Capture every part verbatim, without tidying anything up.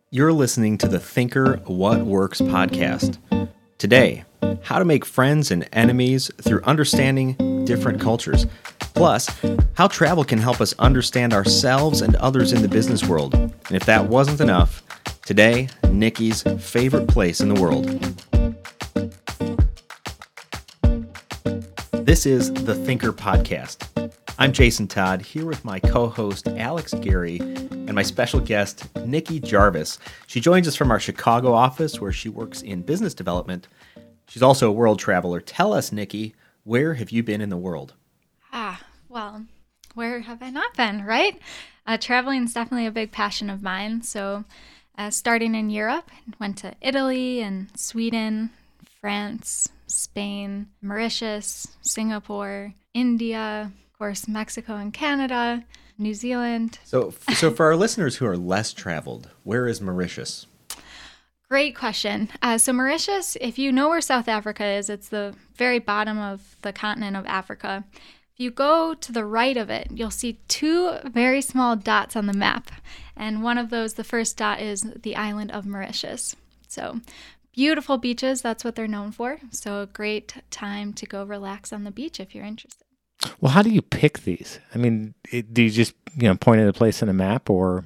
You're listening to the Thinker What Works podcast. Today, how to make friends and enemies through understanding different cultures. Plus, how travel can help us understand ourselves and others in the business world. And if that wasn't enough, today, Nikki's favorite place in the world. This is the Thinker podcast. I'm Jason Todd, here with my co-host Alex Gary and my special guest, Nikki Jarvis. She joins us from our Chicago office where she works in business development. She's also a world traveler. Tell us, Nikki, where have you been in the world? Ah, well, where have I not been, right? Uh, traveling is definitely a big passion of mine. So uh, starting in Europe, went to Italy and Sweden, France, Spain, Mauritius, Singapore, India, of course, Mexico and Canada, New Zealand. So, so for our listeners who are less traveled, where is Mauritius? Great question. Uh, so Mauritius, if you know where South Africa is, it's the very bottom of the continent of Africa. If you go to the right of it, you'll see two very small dots on the map. And one of those, the first dot, is the island of Mauritius. So beautiful beaches, that's what they're known for. So a great time to go relax on the beach if you're interested. Well, how do you pick these? I mean, it, do you just, you know, point at a place on a map, or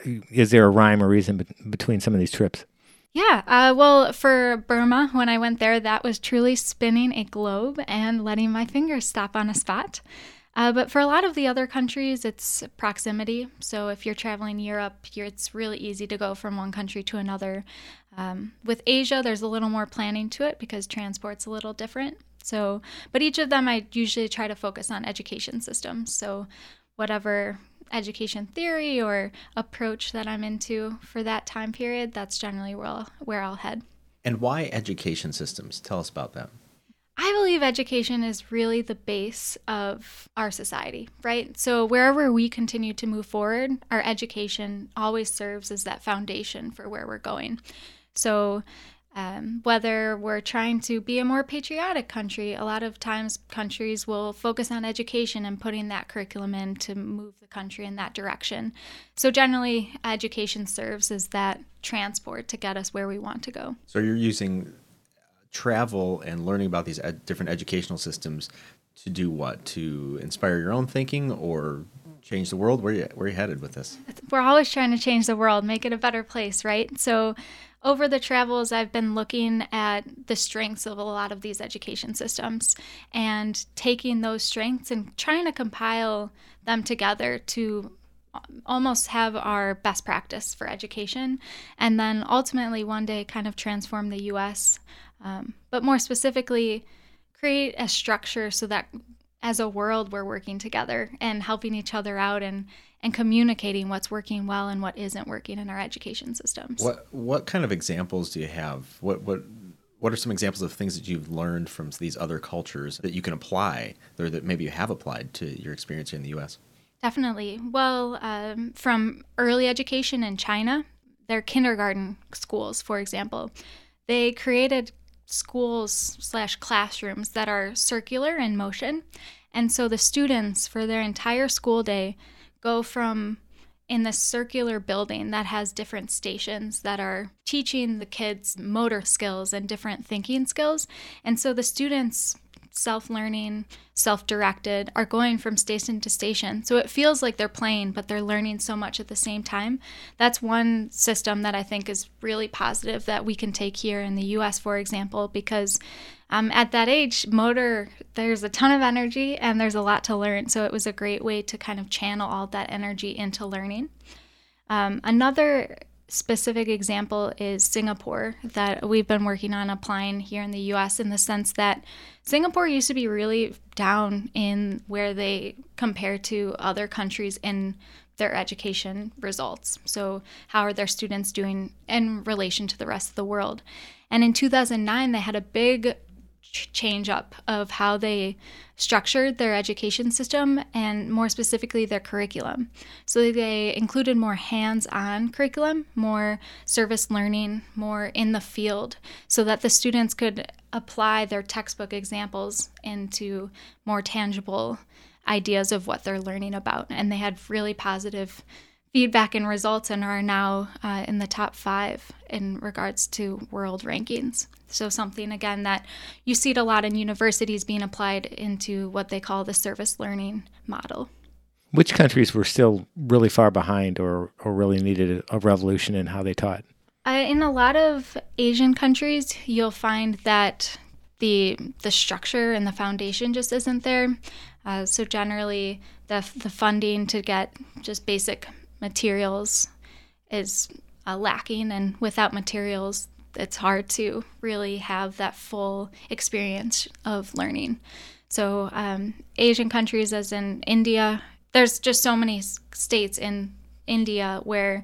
is there a rhyme or reason be- between some of these trips? Yeah, uh, well, for Burma, when I went there, that was truly spinning a globe and letting my fingers stop on a spot. Uh, but for a lot of the other countries, it's proximity. So if you're traveling Europe, you're, it's really easy to go from one country to another. Um, with Asia, there's a little more planning to it because transport's a little different. So, but each of them, I usually try to focus on education systems. So whatever education theory or approach that I'm into for that time period, that's generally where I'll, where I'll head. And why education systems? Tell us about that. I believe education is really the base of our society, right? So wherever we continue to move forward, our education always serves as that foundation for where we're going. So Um, whether we're trying to be a more patriotic country, a lot of times countries will focus on education and putting that curriculum in to move the country in that direction. So generally, education serves as that transport to get us where we want to go. So you're using travel and learning about these ed- different educational systems to do what? To inspire your own thinking or change the world? Where are you, where are you headed with this? We're always trying to change the world, make it a better place, right? So over the travels, I've been looking at the strengths of a lot of these education systems and taking those strengths and trying to compile them together to almost have our best practice for education, and then ultimately one day kind of transform the U S, um, but more specifically, create a structure so that as a world we're working together and helping each other out and and communicating what's working well and what isn't working in our education systems. What what kind of examples do you have? What what what are some examples of things that you've learned from these other cultures that you can apply, or that maybe you have applied to your experience here in the U S? Definitely. Well, um, from early education in China, their kindergarten schools, for example, they created schools slash classrooms that are circular in motion. And so the students, for their entire school day, go from in this circular building that has different stations that are teaching the kids motor skills and different thinking skills. And so the students, self-learning, self-directed, are going from station to station. So it feels like they're playing, but they're learning so much at the same time. That's one system that I think is really positive that we can take here in the U S, for example, because um, at that age, motor, there's a ton of energy and there's a lot to learn. So it was a great way to kind of channel all that energy into learning. Um, another specific example is Singapore that we've been working on applying here in the U S, in the sense that Singapore used to be really down in where they compare to other countries in their education results. So how are their students doing in relation to the rest of the world? And in two thousand nine, they had a big change up of how they structured their education system and more specifically their curriculum. So they included more hands-on curriculum, more service learning, more in the field, so that the students could apply their textbook examples into more tangible ideas of what they're learning about. And they had really positive feedback and results and are now uh, in the top five in regards to world rankings. So something, again, that you see it a lot in universities being applied into what they call the service learning model. Which countries were still really far behind or, or really needed a revolution in how they taught? Uh, in a lot of Asian countries, you'll find that the the structure and the foundation just isn't there. Uh, so generally, the the funding to get just basic materials is uh, lacking, and without materials, it's hard to really have that full experience of learning. So um, Asian countries, as in India, there's just so many states in India where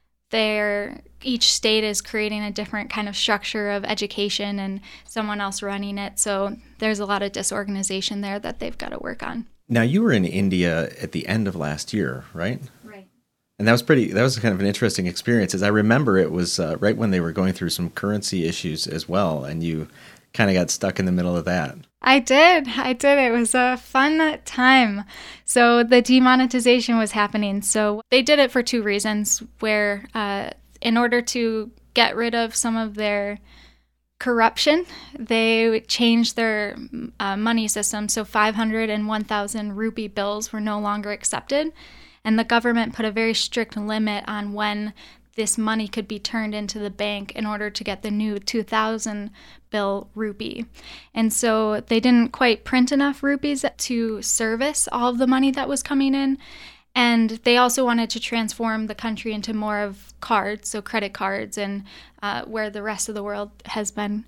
they're, each state is creating a different kind of structure of education and someone else running it. So there's a lot of disorganization there that they've got to work on. Now, you were in India at the end of last year, right? Right. And that was pretty, that was kind of an interesting experience. As I remember, it was uh, right when they were going through some currency issues as well, and you kind of got stuck in the middle of that. I did. I did. It was a fun time. So the demonetization was happening. So they did it for two reasons, where uh, in order to get rid of some of their corruption, they changed their uh, money system. So five hundred and one thousand rupee bills were no longer accepted. And the government put a very strict limit on when this money could be turned into the bank in order to get the new two thousand bill rupee. And so they didn't quite print enough rupees to service all of the money that was coming in. And they also wanted to transform the country into more of cards, so credit cards, and uh, where the rest of the world has been.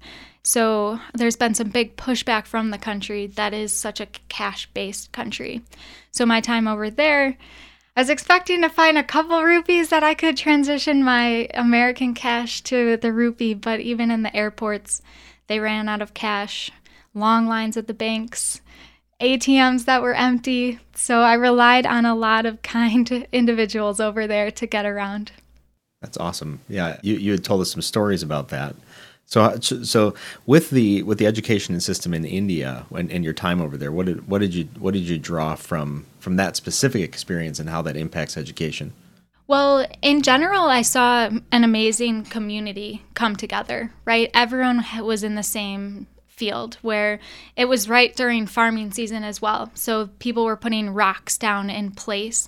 So there's been some big pushback from the country that is such a cash-based country. So my time over there, I was expecting to find a couple rupees that I could transition my American cash to the rupee, but even in the airports, they ran out of cash, long lines at the banks, A T Ms that were empty. So I relied on a lot of kind individuals over there to get around. That's awesome. Yeah, you, you had told us some stories about that. So, so with the with the education system in India and, and your time over there, what did what did you what did you draw from from that specific experience and how that impacts education? Well, in general, I saw an amazing community come together. Right, everyone was in the same field, where it was right during farming season as well. So people were putting rocks down in place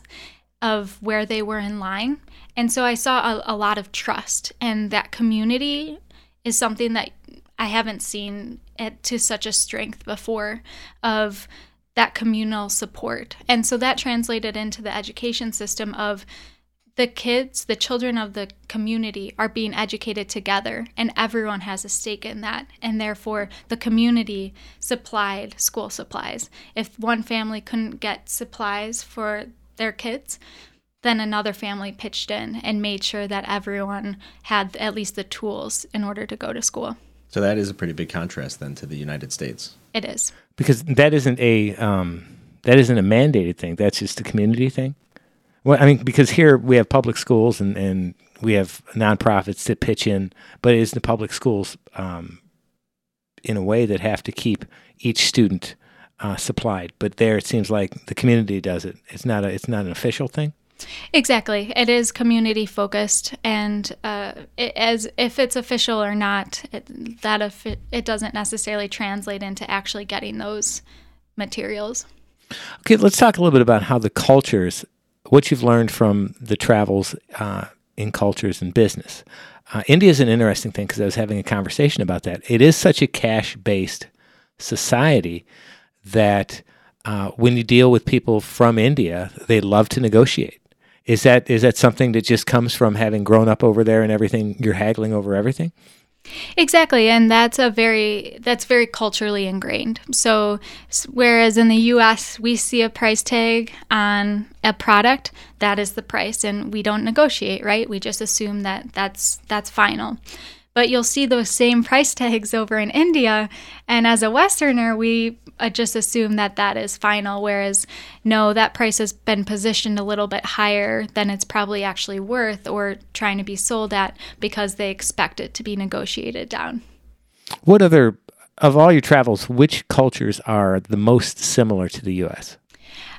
of where they were in line, and so I saw a, a lot of trust, and that community is something that I haven't seen it to such a strength before, of that communal support. And so that translated into the education system of the kids, the children of the community are being educated together, and everyone has a stake in that. And therefore, the community supplied school supplies. If one family couldn't get supplies for their kids, then another family pitched in and made sure that everyone had at least the tools in order to go to school. So that is a pretty big contrast then to the United States. It is. Because that isn't a um, that isn't a mandated thing. That's just a community thing. Well, I mean, because here we have public schools and, and we have nonprofits that pitch in, but it is the public schools um, in a way that have to keep each student uh, supplied. But there, it seems like the community does it. It's not a it's not an official thing. Exactly. It is community focused, and uh, it, as if it's official or not, it, that if it, it doesn't necessarily translate into actually getting those materials. Okay, let's talk a little bit about how the cultures, what you've learned from the travels uh, in cultures and business. Uh, India is an interesting thing because I was having a conversation about that. It is such a cash-based society that uh, when you deal with people from India, they love to negotiate. Is that is that something that just comes from having grown up over there and everything? You're haggling over everything? Exactly, and that's a very that's very culturally ingrained. So whereas in the U S we see a price tag on a product, that is the price, and we don't negotiate, right? We just assume that that's that's final. But you'll see those same price tags over in India, and as a Westerner, we uh, just assume that that is final, whereas no, that price has been positioned a little bit higher than it's probably actually worth or trying to be sold at because they expect it to be negotiated down. What other, of all your travels, which cultures are the most similar to the U S?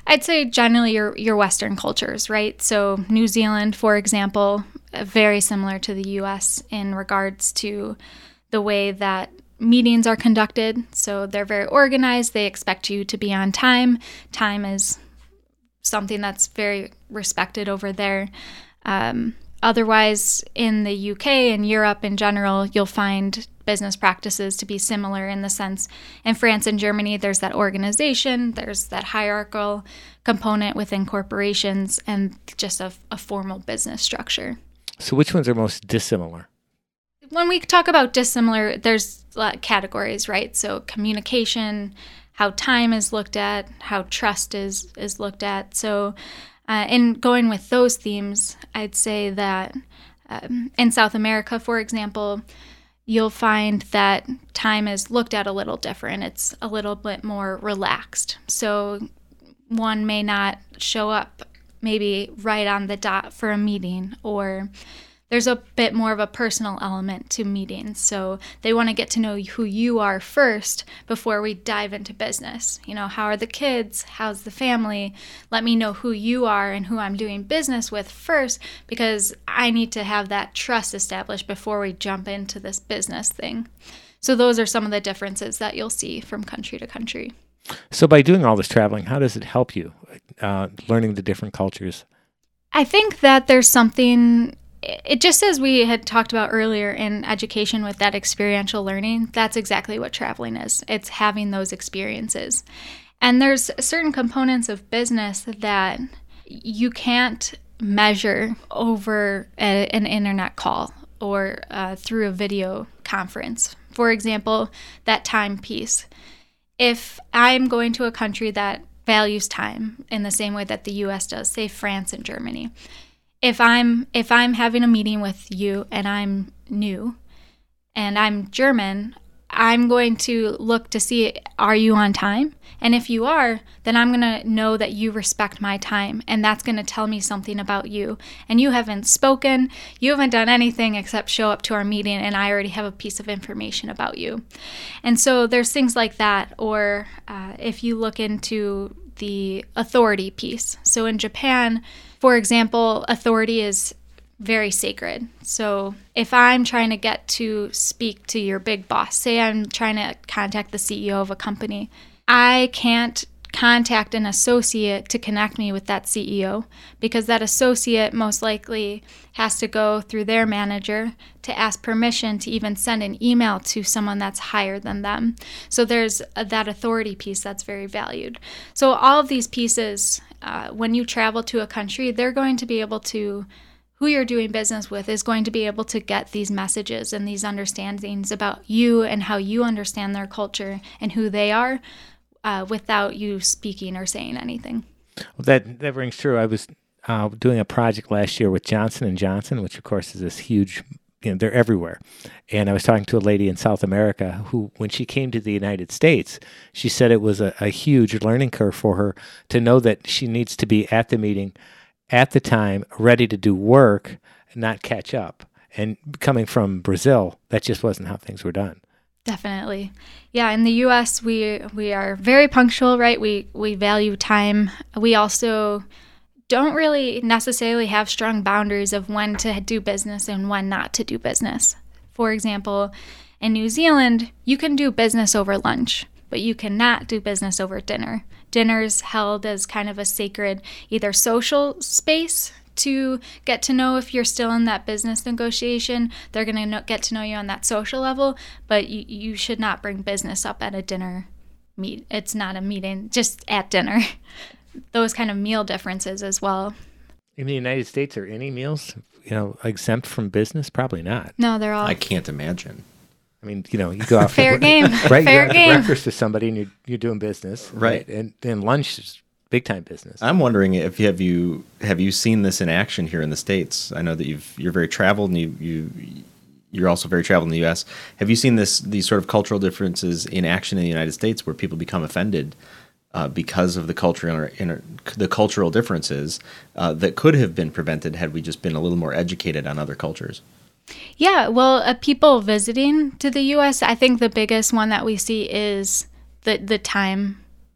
I'd say generally your your Western cultures, right? So New Zealand, for example, uh, very similar to the U S in regards to the way that meetings are conducted. So they're very organized. They expect you to be on time. Time is something that's very respected over there. Um, otherwise, in the U K and Europe in general, you'll find business practices to be similar in the sense in France and Germany, there's that organization, there's that hierarchical component within corporations, and just a, a formal business structure. So which ones are most dissimilar? When we talk about dissimilar, there's uh, categories, right? So communication, how time is looked at, how trust is, is looked at. So uh, in going with those themes, I'd say that um, in South America, for example, you'll find that time is looked at a little different. It's a little bit more relaxed. So one may not show up maybe right on the dot for a meeting, or there's a bit more of a personal element to meetings. So they want to get to know who you are first before we dive into business. You know, how are the kids? How's the family? Let me know who you are and who I'm doing business with first, because I need to have that trust established before we jump into this business thing. So those are some of the differences that you'll see from country to country. So by doing all this traveling, how does it help you, uh, learning the different cultures? I think that there's something... It just as we had talked about earlier in education with that experiential learning, that's exactly what traveling is. It's having those experiences. And there's certain components of business that you can't measure over a, an internet call or uh, through a video conference. For example, that time piece. If I'm going to a country that values time in the same way that the U S does, say France and Germany, If I'm if I'm having a meeting with you and I'm new and I'm German, I'm going to look to see, are you on time? And if you are, then I'm going to know that you respect my time, and that's going to tell me something about you. And you haven't spoken, you haven't done anything except show up to our meeting, and I already have a piece of information about you. And so there's things like that. Or uh, if you look into the authority piece. So in Japan, for example, authority is very sacred. So if I'm trying to get to speak to your big boss, say I'm trying to contact the C E O of a company, I can't contact an associate to connect me with that C E O, because that associate most likely has to go through their manager to ask permission to even send an email to someone that's higher than them. So there's a, that authority piece that's very valued. So all of these pieces, uh, when you travel to a country, they're going to be able to, who you're doing business with is going to be able to get these messages and these understandings about you and how you understand their culture and who they are, Uh, without you speaking or saying anything. Well, that that rings true. I was uh, doing a project last year with Johnson and Johnson, which of course is this huge, you know, they're everywhere. And I was talking to a lady in South America who, when she came to the United States, she said it was a, a huge learning curve for her to know that she needs to be at the meeting at the time, ready to do work, and not catch up. And coming from Brazil, that just wasn't how things were done. Definitely. Yeah, in the U S, we we are very punctual, right? We we value time. We also don't really necessarily have strong boundaries of when to do business and when not to do business. For example, in New Zealand, you can do business over lunch, but you cannot do business over dinner. Dinner's held as kind of a sacred either social space to get to know if you're still in that business negotiation. They're going to know, get to know you on that social level, but you, you should not bring business up at a dinner meet. It's not a meeting, just at dinner. Those kind of meal differences as well. In the United States, are any meals, you know, exempt from business? Probably not. No, they're all. I can't imagine. I mean, you know, you go out fair for, game, right? Fair you go game. out to breakfast to somebody, and you're you're doing business, right? And then lunch is big time business. I'm wondering if you have you have you seen this in action here in the States? I know that you've you're very traveled, and you you you're also very traveled in the U S. Have you seen this these sort of cultural differences in action in the United States, where people become offended uh, because of the cultural inter, the cultural differences uh, that could have been prevented had we just been a little more educated on other cultures? Yeah, well, uh, people visiting to the U S, I think the biggest one that we see is the the time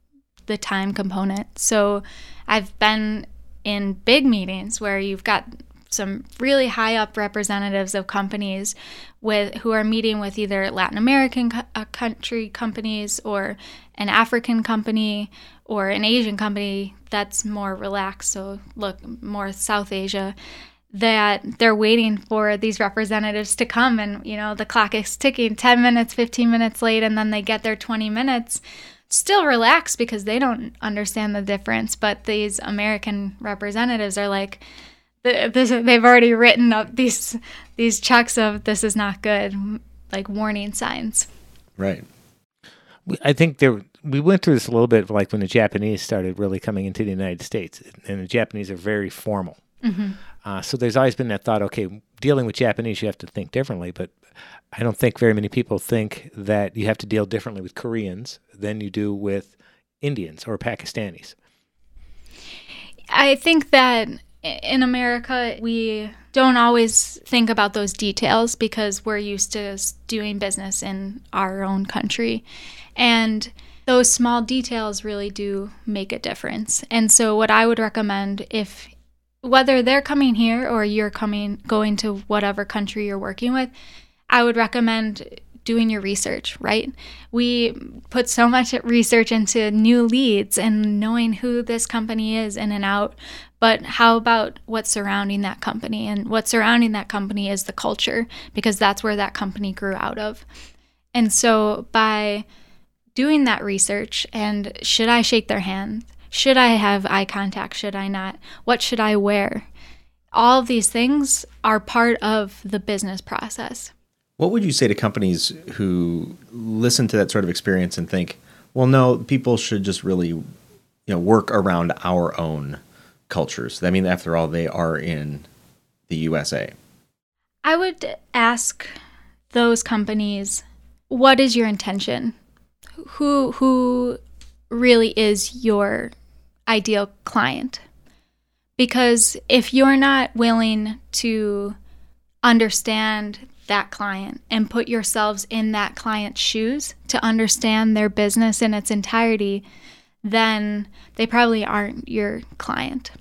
the time component. So I've been in big meetings where you've got some really high up representatives of companies with who are meeting with either Latin American co- uh, country companies or an African company or an Asian company that's more relaxed, so look, more South Asia, that they're waiting for these representatives to come, and you know the clock is ticking ten minutes, fifteen minutes late, and then they get their twenty minutes still relaxed because they don't understand the difference. But these American representatives are like, This, they've already written up these these checks of this is not good, like warning signs. Right. I think there we went through this a little bit, like when the Japanese started really coming into the United States, and the Japanese are very formal. Mm-hmm. Uh, so there's always been that thought, okay, dealing with Japanese, you have to think differently. But I don't think very many people think that you have to deal differently with Koreans than you do with Indians or Pakistanis. I think that in America, we don't always think about those details because we're used to doing business in our own country. And those small details really do make a difference. And so what I would recommend, if whether they're coming here or you're coming going to whatever country you're working with, I would recommend doing your research, right? We put so much research into new leads and knowing who this company is in and out. But how about what's surrounding that company? And what's surrounding that company is the culture, because that's where that company grew out of. And so by doing that research, and should I shake their hand? Should I have eye contact? Should I not? What should I wear? All of these things are part of the business process. What would you say to companies who listen to that sort of experience and think, well, no, people should just really, you know, work around our own cultures? I mean, after all, they are in the U S A. I would ask those companies, what is your intention? Who who really is your ideal client? Because if you're not willing to understand that client and put yourselves in that client's shoes to understand their business in its entirety, then they probably aren't your client.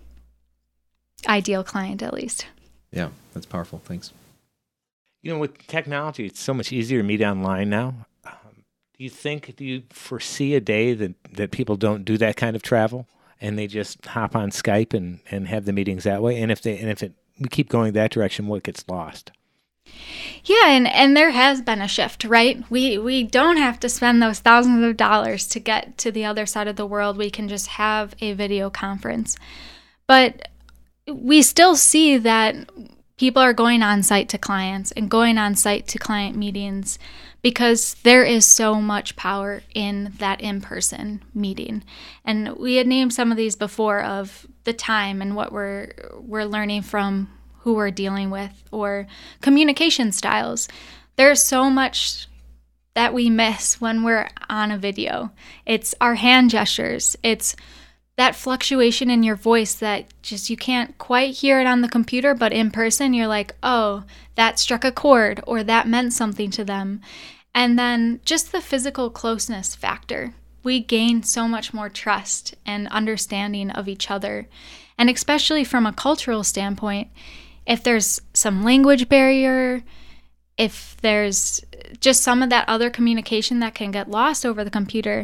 Ideal client, at least. Yeah, that's powerful. Thanks. You know, with technology, it's so much easier to meet online now. Um, do you think, do you foresee a day that, that people don't do that kind of travel and they just hop on Skype and, and have the meetings that way? And if they and if it we keep going that direction, what gets lost? Yeah, and, and there has been a shift, right? We we don't have to spend those thousands of dollars to get to the other side of the world. We can just have a video conference. But we still see that people are going on site to clients and going on site to client meetings because there is so much power in that in-person meeting. And we had named some of these before of the time and what we're we're learning from who we're dealing with, or communication styles. There's so much that we miss when we're on a video. It's our hand gestures. It's that fluctuation in your voice that just you can't quite hear it on the computer, but in person you're like, oh, that struck a chord, or that meant something to them. And then just the physical closeness factor. We gain so much more trust and understanding of each other. And especially from a cultural standpoint, if there's some language barrier, if there's just some of that other communication that can get lost over the computer,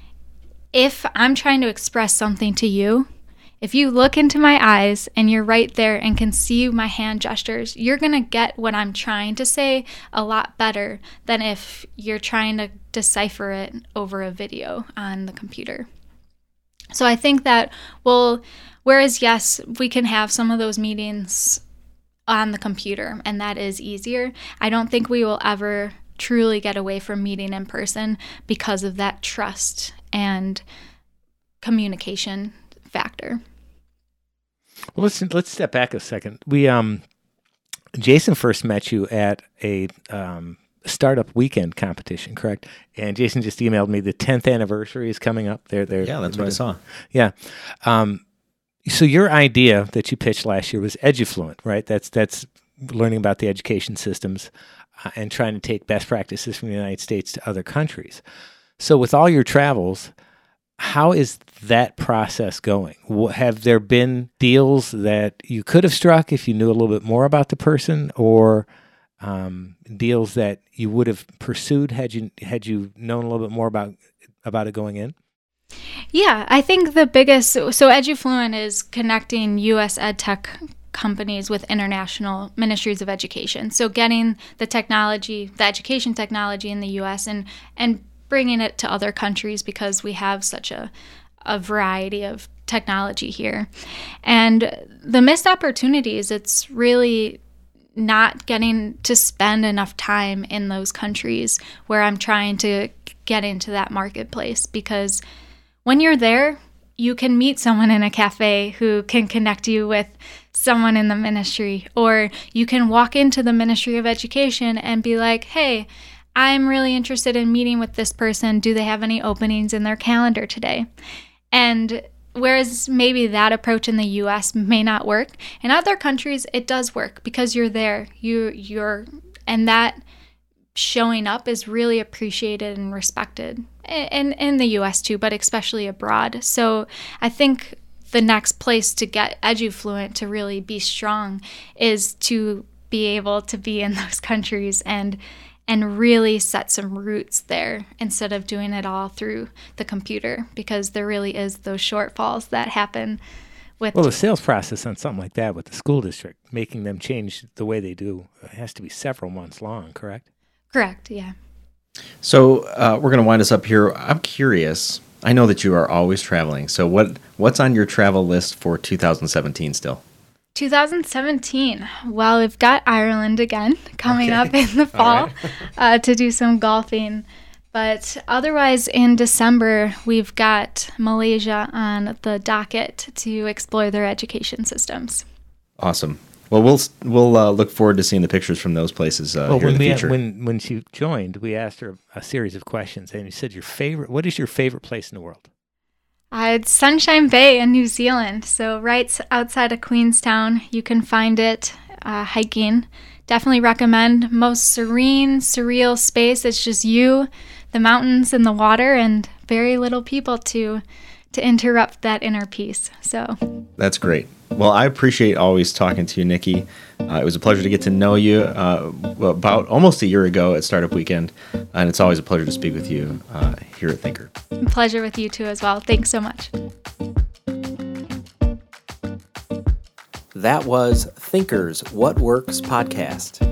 if I'm trying to express something to you, if you look into my eyes and you're right there and can see my hand gestures, you're going to get what I'm trying to say a lot better than if you're trying to decipher it over a video on the computer. So I think that, well, whereas yes, we can have some of those meetings on the computer, and that is easier, I don't think we will ever truly get away from meeting in person because of that trust and communication factor. Well, let's let's step back a second. We um, Jason first met you at a um, startup weekend competition, correct? And Jason just emailed me the tenth anniversary is coming up. There, there. Yeah, that's what I saw. Yeah. Um, so your idea that you pitched last year was EduFluent, right? That's that's learning about the education systems uh, and trying to take best practices from the United States to other countries. So with all your travels, How is that process going? Wh- Have there been deals that you could have struck if you knew a little bit more about the person, or um, deals that you would have pursued had you had you known a little bit more about about it going in? Yeah, I think the biggest, so EduFluent is connecting U S ed tech companies with international ministries of education. So getting the technology, the education technology in the U S and, and bringing it to other countries, because we have such a, a variety of technology here. And the missed opportunities, it's really not getting to spend enough time in those countries where I'm trying to get into that marketplace, because when you're there, you can meet someone in a cafe who can connect you with someone in the ministry, or you can walk into the Ministry of Education and be like, hey, I'm really interested in meeting with this person. Do they have any openings in their calendar today? And whereas maybe that approach in the U S may not work, in other countries it does work, because you're there. You you're and that showing up is really appreciated and respected. And in the U S too, but especially abroad. So I think the next place to get EduFluent to really be strong is to be able to be in those countries and and really set some roots there, instead of doing it all through the computer, because there really is those shortfalls that happen with... Well, the sales process on something like that with the school district, making them change the way they do, it has to be several months long, correct? Correct, yeah. So uh, we're going to wind us up here. I'm curious. I know that you are always traveling. So what what's on your travel list for two thousand seventeen still? twenty seventeen. Well, we've got Ireland again coming Okay. up in the fall right. uh, to do some golfing. But otherwise, in December, we've got Malaysia on the docket to explore their education systems. Awesome. Well, we'll we'll uh, look forward to seeing the pictures from those places uh, Well, here in when the we future. when when she joined, we asked her a series of questions, and you said your favorite. What is your favorite place in the world? Uh, it's Sunshine Bay in New Zealand, so right s- outside of Queenstown. You can find it uh, hiking. Definitely recommend. Most serene, surreal space. It's just you, the mountains, and the water, and very little people to to interrupt that inner peace. So That's great. Well, I appreciate always talking to you, Nikki. Uh, it was a pleasure to get to know you uh, about almost a year ago at Startup Weekend, and it's always a pleasure to speak with you uh, here at Thinker. pleasure with you too as well. Thanks so much. That was Thinker's What Works podcast.